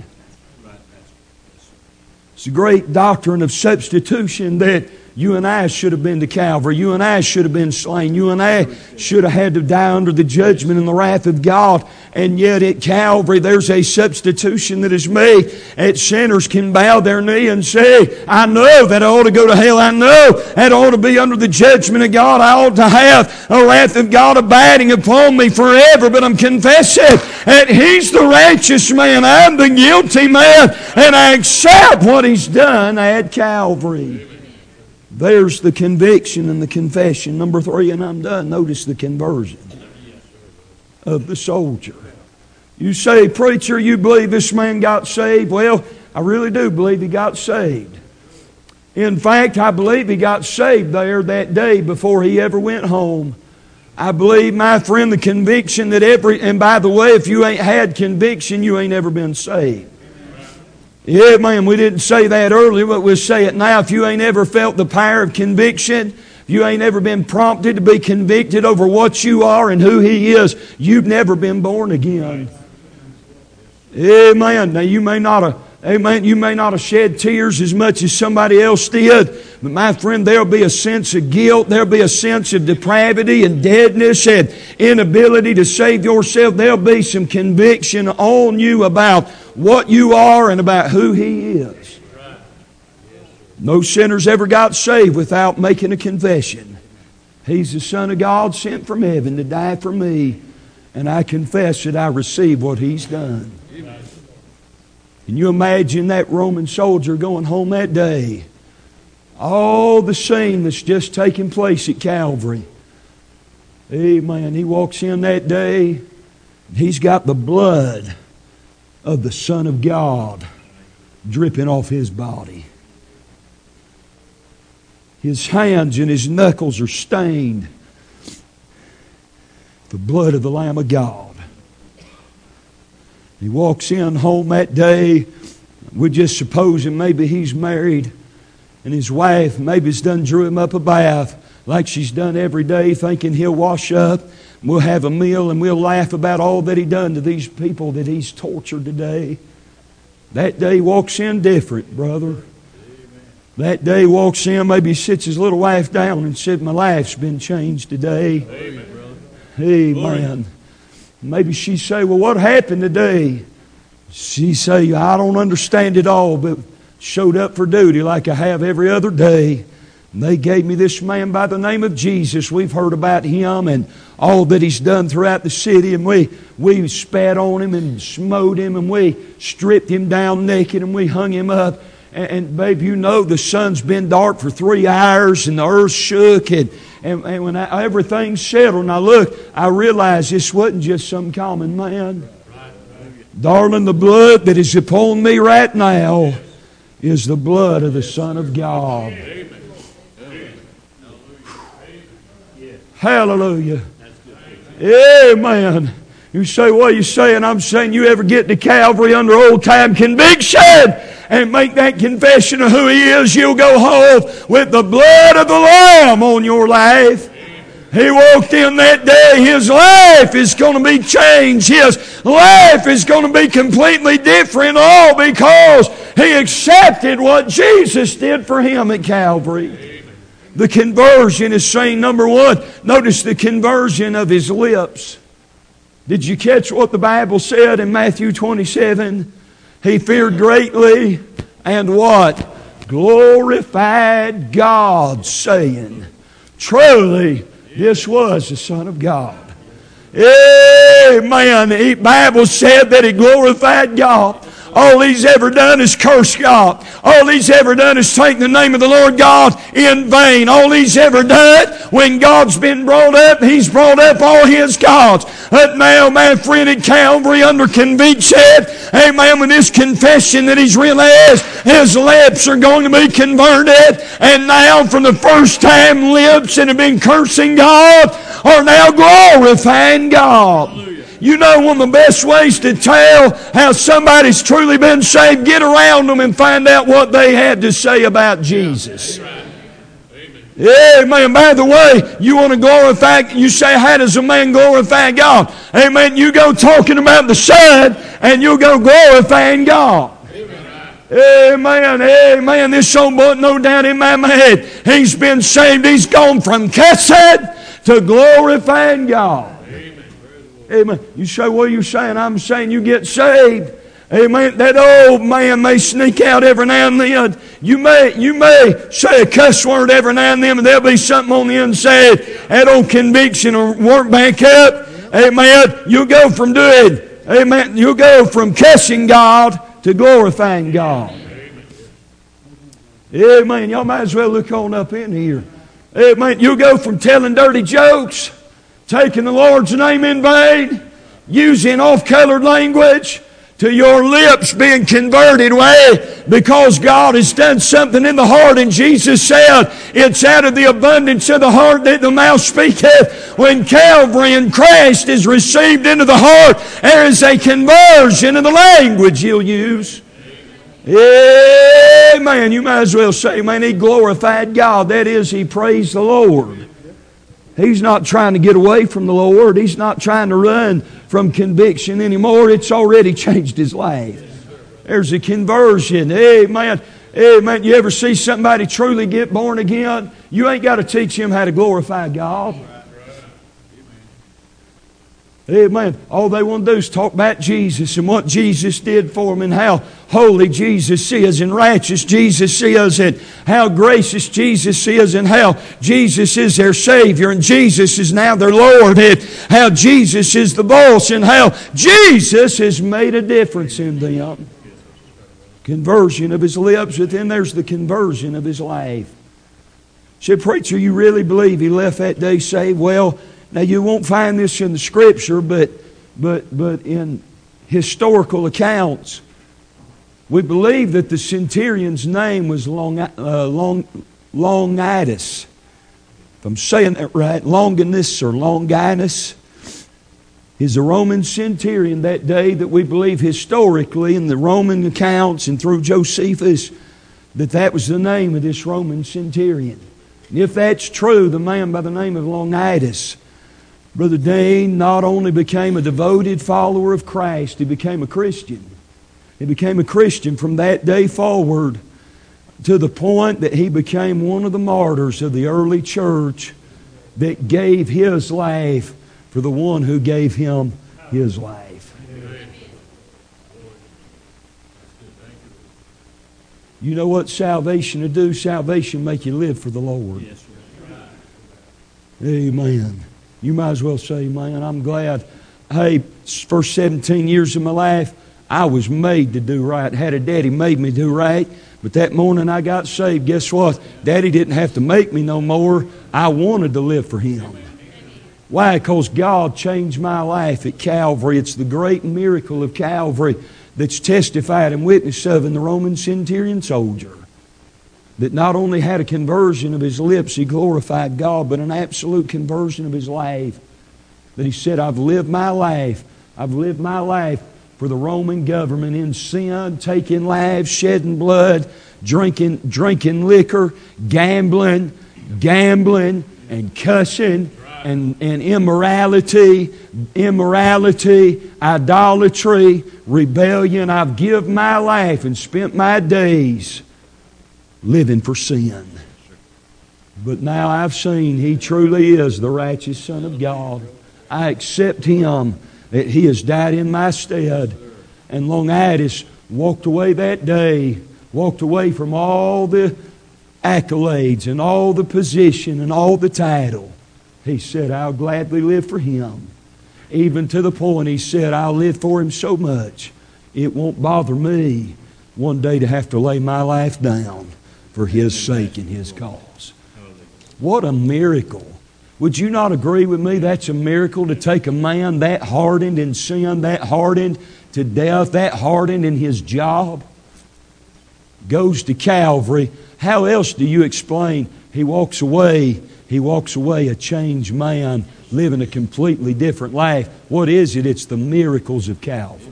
It's a great doctrine of substitution that you and I should have been to Calvary. You and I should have been slain. You and I should have had to die under the judgment and the wrath of God. And yet at Calvary there's a substitution that is made. That sinners can bow their knee and say, I know that I ought to go to hell. I know that I ought to be under the judgment of God. I ought to have a wrath of God abiding upon me forever. But I'm confessing that He's the righteous man. I'm the guilty man. And I accept what He's done at Calvary. There's the conviction and the confession. Number three, and I'm done. Notice the conversion of the soldier. You say, preacher, you believe this man got saved? Well, I really do believe he got saved. In fact, I believe he got saved there that day before he ever went home. I believe, my friend, the conviction that every... And by the way, if you ain't had conviction, you ain't ever been saved. Yeah, man, we didn't say that earlier, but we'll say it now. If you ain't ever felt the power of conviction, if you ain't ever been prompted to be convicted over what you are and who He is, you've never been born again. Amen. Now, you may not have... Amen. You may not have shed tears as much as somebody else did, but my friend, there'll be a sense of guilt. There'll be a sense of depravity and deadness and inability to save yourself. There'll be some conviction on you about what you are and about who He is. No sinner's ever got saved without making a confession. He's the Son of God sent from heaven to die for me, and I confess that I receive what He's done. Can you imagine that Roman soldier going home that day? All the scene that's just taking place at Calvary. Amen. He walks in that day. He's got the blood of the Son of God dripping off His body. His hands and His knuckles are stained. The blood of the Lamb of God. He walks in home that day. We're just supposing maybe he's married and his wife maybe's done drew him up a bath like she's done every day, thinking he'll wash up. We'll have a meal and we'll laugh about all that he done to these people that he's tortured today. That day walks in different, brother. That day walks in, maybe he sits his little wife down and said, my life's been changed today. Amen, brother. Amen. Maybe she say, well, what happened today? She say, I don't understand it all, but showed up for duty like I have every other day. And they gave me this man by the name of Jesus. We've heard about him and all that he's done throughout the city. And we, we spat on him and smote him and we stripped him down naked and we hung him up. And, and babe, you know the sun's been dark for three hours and the earth shook and And, and when I, everything's settled and I look, I realize this wasn't just some common man. Darling, the blood that is upon me right now is the blood of the Son of God. Hallelujah. Amen. You say, what are you saying? I'm saying you ever get to Calvary under old-time conviction and make that confession of who He is, you'll go home with the blood of the Lamb on your life. He walked in that day. His life is going to be changed. His life is going to be completely different, all because he accepted what Jesus did for him at Calvary. The conversion is saying, number one, notice the conversion of his lips. Did you catch what the Bible said in Matthew twenty-seven? He feared greatly and what? Glorified God, saying, truly, this was the Son of God. Amen. The Bible said that He glorified God. All He's ever done is curse God. All He's ever done is take the name of the Lord God in vain. All He's ever done, when God's been brought up, He's brought up all His gods. But now, my friend, at Calvary, under conviction, amen, with this confession that he's realized his lips are going to be converted. And now, for the first time, lips that have been cursing God are now glorifying God. You know, one of the best ways to tell how somebody's truly been saved, get around them and find out what they had to say about Jesus. Amen. By the way, you want to glorify, you say, how does a man glorify God? Amen. You go talking about the Son and you'll go glorifying God. Amen. Amen. This old boy, no doubt in my head, he's been saved. He's gone from cussing to glorifying God. Amen. You say, what are you saying? I'm saying you get saved. Amen. That old man may sneak out every now and then. You may, you may say a cuss word every now and then, and there'll be something on the inside. That old conviction will work back up. Amen. You'll go from doing, amen, you'll go from cussing God to glorifying God. Amen. Y'all might as well look on up in here. Amen. You'll go from telling dirty jokes, taking the Lord's name in vain, using off-colored language, to your lips being converted. Way because God has done something in the heart, and Jesus said, it's out of the abundance of the heart that the mouth speaketh. When Calvary and Christ is received into the heart, there is a conversion in the language He'll use. Amen. You might as well say, man, He glorified God. That is, He praised the Lord. He's not trying to get away from the Lord. He's not trying to run from conviction anymore. It's already changed his life. There's a conversion. Amen. Amen. You ever see somebody truly get born again? You ain't got to teach him how to glorify God. Amen. All they want to do is talk about Jesus and what Jesus did for them and how holy Jesus is and righteous Jesus is and how gracious Jesus is and how Jesus is their Savior and Jesus is now their Lord and how Jesus is the boss and how Jesus has made a difference in them. Conversion of his lips, but then there's the conversion of his life. Said, preacher, you really believe he left that day saved? Well, now you won't find this in the Scripture, but but but in historical accounts, we believe that the centurion's name was Long, uh, Long, Longinus. If I'm saying that right, Longinus or Longinus. He's a Roman centurion that day that we believe historically in the Roman accounts and through Josephus that that was the name of this Roman centurion. And if that's true, the man by the name of Longinus, Brother Dane not only became a devoted follower of Christ, he became a Christian. He became a Christian from that day forward to the point that he became one of the martyrs of the early church that gave his life for the one who gave him his life. You know what salvation will do? Salvation make you live for the Lord. Amen. You might as well say, man, I'm glad. Hey, first seventeen years of my life, I was made to do right. Had a daddy made me do right. But that morning I got saved, guess what? Daddy didn't have to make me no more. I wanted to live for Him. Why? Because God changed my life at Calvary. It's the great miracle of Calvary that's testified and witnessed of in the Roman centurion soldier. That not only had a conversion of his lips, he glorified God, but an absolute conversion of his life. That he said, I've lived my life. I've lived my life for the Roman government in sin, taking lives, shedding blood, drinking, drinking liquor, gambling, gambling, and cussing, and, and immorality, immorality, idolatry, rebellion. I've given my life and spent my days living for sin. But now I've seen He truly is the righteous Son of God. I accept Him, that He has died in my stead. And Longinus walked away that day, walked away from all the accolades and all the position and all the title. He said, I'll gladly live for Him. Even to the point he said, I'll live for Him so much, it won't bother me one day to have to lay my life down for His sake and His cause. What a miracle. Would you not agree with me? That's a miracle to take a man that hardened in sin, that hardened to death, that hardened in his job, goes to Calvary. How else do you explain he walks away, he walks away a changed man, living a completely different life? What is it? It's the miracles of Calvary.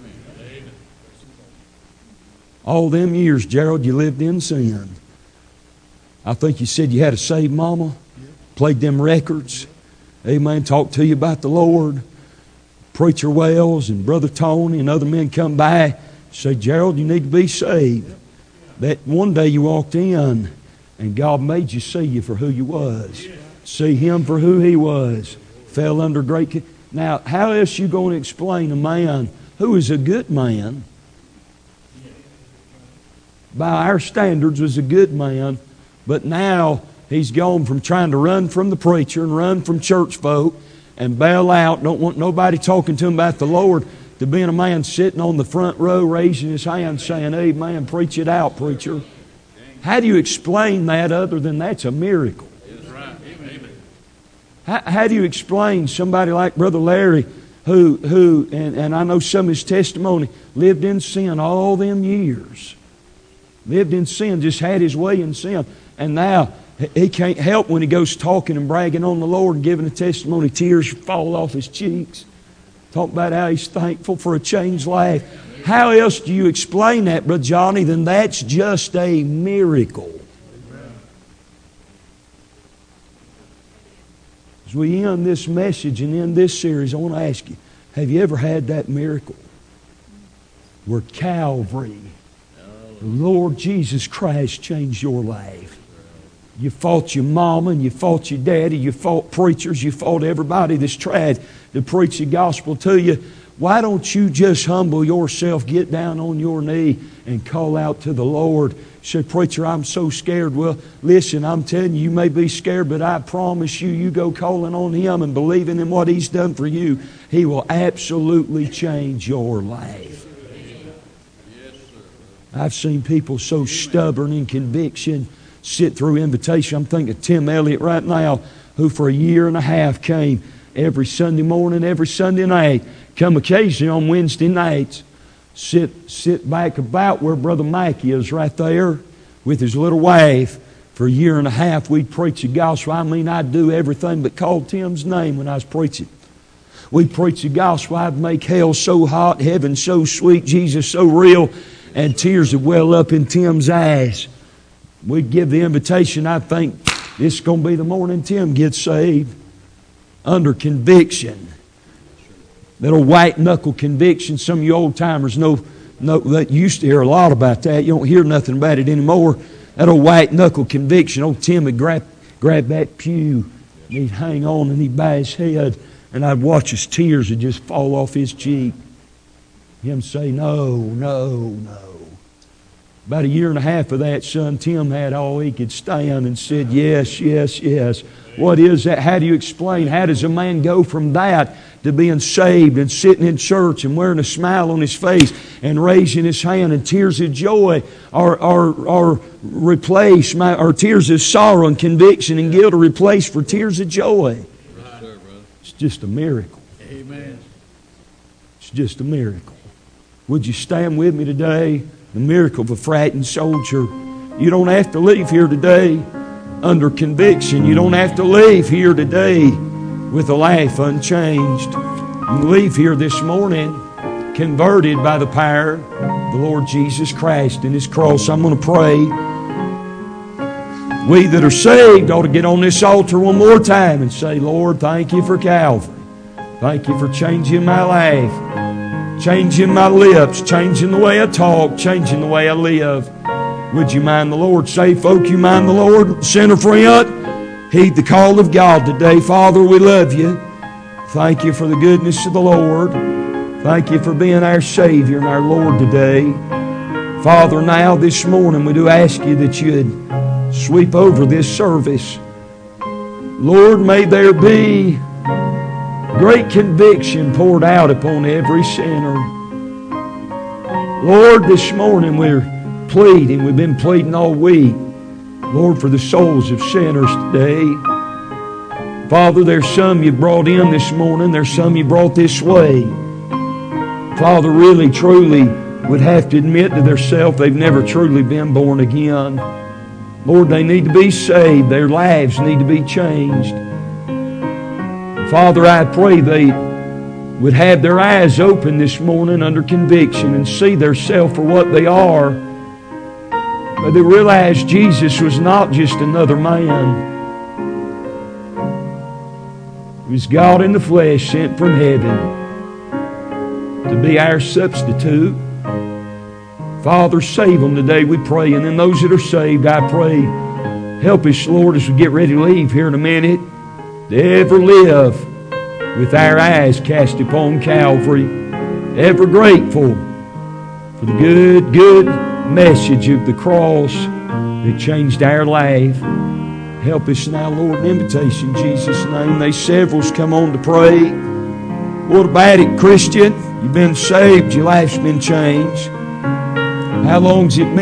All them years, Gerald, you lived in sin. I think you said you had a saved mama, played them records, amen, talked to you about the Lord. Preacher Wells and Brother Tony and other men come by, say, Gerald, you need to be saved. That one day you walked in and God made you see you for who you was. See Him for who He was. Fell under great... Now, how else you going to explain a man who is a good man, by our standards was a good man, but now he's gone from trying to run from the preacher and run from church folk and bail out, don't want nobody talking to him about the Lord, to being a man sitting on the front row raising his hand saying, hey man, preach it out, preacher. How do you explain that other than that's a miracle? How, how do you explain somebody like Brother Larry who, who and, and I know some of his testimony, lived in sin all them years. Lived in sin, just had his way in sin. And now he can't help when he goes talking and bragging on the Lord and giving a testimony, tears fall off his cheeks. Talk about how he's thankful for a changed life. How else do you explain that, Brother Johnny, than that's just a miracle? As we end this message and end this series, I want to ask you, have you ever had that miracle where Calvary, the Lord Jesus Christ, changed your life? You fought your mama and you fought your daddy, you fought preachers, you fought everybody that's tried to preach the gospel to you. Why don't you just humble yourself, get down on your knee and call out to the Lord? You say, preacher, I'm so scared. Well, listen, I'm telling you, you may be scared, but I promise you, you go calling on Him and believing in what He's done for you, He will absolutely change your life. I've seen people so stubborn in conviction sit through invitation. I'm thinking of Tim Elliott right now, who for a year and a half came every Sunday morning, every Sunday night, come occasionally on Wednesday nights, sit sit back about where Brother Mike is right there with his little wife. For a year and a half, we'd preach the gospel. I mean, I'd do everything but call Tim's name when I was preaching. We'd preach the gospel. I'd make hell so hot, heaven so sweet, Jesus so real, and tears would well up in Tim's eyes. We'd give the invitation. I think this is going to be the morning Tim gets saved. Under conviction. That old white knuckle conviction. Some of you old timers know, know that you used to hear a lot about that. You don't hear nothing about it anymore. That old white knuckle conviction. Old Tim would grab, grab that pew and he'd hang on and he'd bow his head, and I'd watch his tears would just fall off his cheek. Him say, no, no, no. About a year and a half of that, son, Tim had all he could stand and said, yes, yes, yes. What is that? How do you explain? How does a man go from that to being saved and sitting in church and wearing a smile on his face and raising his hand, and tears of joy are, are, are replaced, or tears of sorrow and conviction and guilt are replaced for tears of joy? Yes, sir, brother. It's just a miracle. Amen. It's just a miracle. Would you stand with me today? The miracle of a frightened soldier. You don't have to leave here today under conviction. You don't have to leave here today with a life unchanged. You leave here this morning converted by the power of the Lord Jesus Christ and His cross. I'm going to pray. We that are saved ought to get on this altar one more time and say, Lord, thank you for Calvary. Thank you for changing my life, changing my lips, changing the way I talk, changing the way I live. Would you mind the Lord? Say, folk, you mind the Lord? Sinner friend, heed the call of God today. Father, we love you. Thank you for the goodness of the Lord. Thank you for being our Savior and our Lord today. Father, now this morning we do ask you that you'd sweep over this service. Lord, may there be great conviction poured out upon every sinner. Lord, this morning we're pleading, we've been pleading all week, Lord, for the souls of sinners today. Father, there's some you brought in this morning, there's some you brought this way. Father, really, truly would have to admit to themselves they've never truly been born again. Lord, they need to be saved, their lives need to be changed. Father, I pray they would have their eyes open this morning under conviction and see themselves for what they are. But they realize Jesus was not just another man. He was God in the flesh sent from heaven to be our substitute. Father, save them today, we pray. And then those that are saved, I pray, help us, Lord, as we get ready to leave here in a minute, to ever live with our eyes cast upon Calvary, ever grateful for the good, good message of the cross that changed our life. Help us now, Lord, in invitation in Jesus' name. They several's come on to pray. What about it, Christian? You've been saved, your life's been changed. How long's it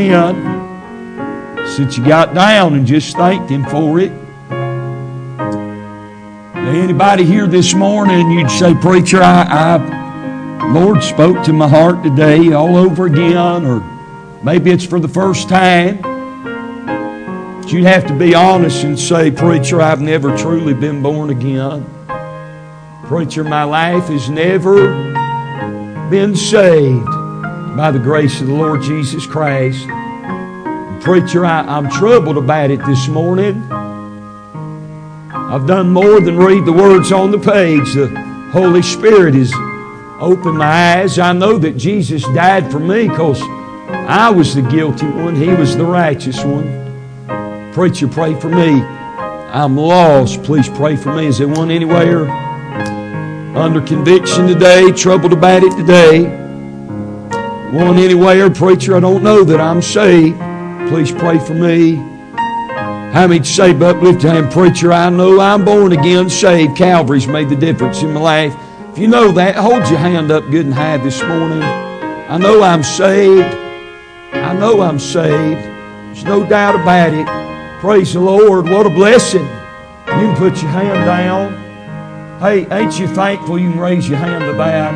been since you got down and just thanked Him for it? Anybody here this morning, you'd say, preacher, I, I, Lord spoke to my heart today all over again, or maybe it's for the first time. But you'd have to be honest and say, preacher, I've never truly been born again. Preacher, my life has never been saved by the grace of the Lord Jesus Christ. Preacher, I, I'm troubled about it this morning. I've done more than read the words on the page. The Holy Spirit has opened my eyes. I know that Jesus died for me because I was the guilty one. He was the righteous one. Preacher, pray for me. I'm lost. Please pray for me. Is there one anywhere under conviction today, troubled about it today? One anywhere, preacher, I don't know that I'm saved. Please pray for me. How many say, but lift your hand, preacher, I know I'm born again, saved. Calvary's made the difference in my life. If you know that, hold your hand up good and high this morning. I know I'm saved. I know I'm saved. There's no doubt about it. Praise the Lord. What a blessing. You can put your hand down. Hey, ain't you thankful you can raise your hand to that?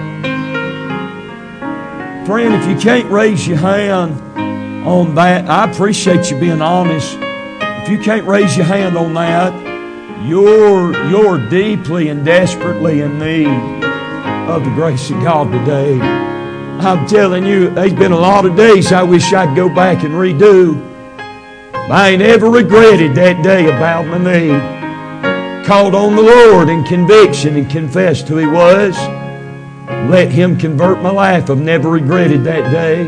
Friend, if you can't raise your hand on that, I appreciate you being honest. If you can't raise your hand on that, you're, you're deeply and desperately in need of the grace of God today. I'm telling you, there's been a lot of days I wish I'd go back and redo. But I ain't ever regretted that day about my knee. Called on the Lord in conviction and confessed who He was. Let Him convert my life. I've never regretted that day.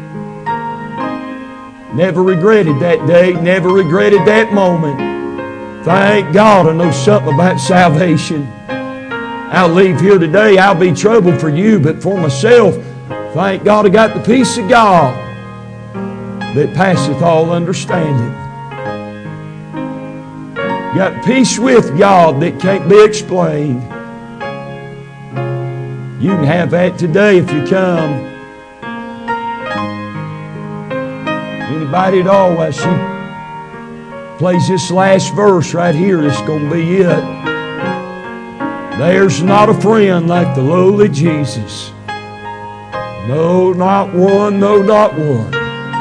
Never regretted that day. Never regretted that moment. Thank God I know something about salvation. I'll leave here today. I'll be troubled for you, but for myself, thank God I got the peace of God that passeth all understanding. Got peace with God that can't be explained. You can have that today if you come. Anybody at all, while she plays this last verse right here, it's going to be it. There's not a friend like the lowly Jesus. No, not one, no, not one.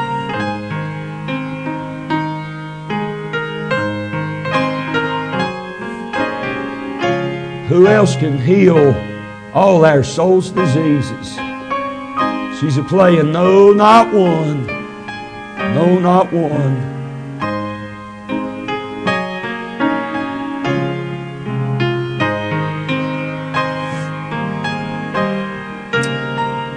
Who else can heal all our soul's diseases? She's a playing, no, not one. No, not one.